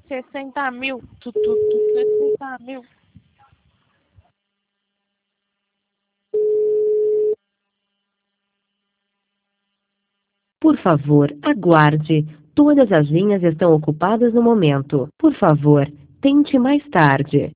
60 mil. 60 mil. Por favor, aguarde. Todas as linhas estão ocupadas no momento. Por favor, tente mais tarde.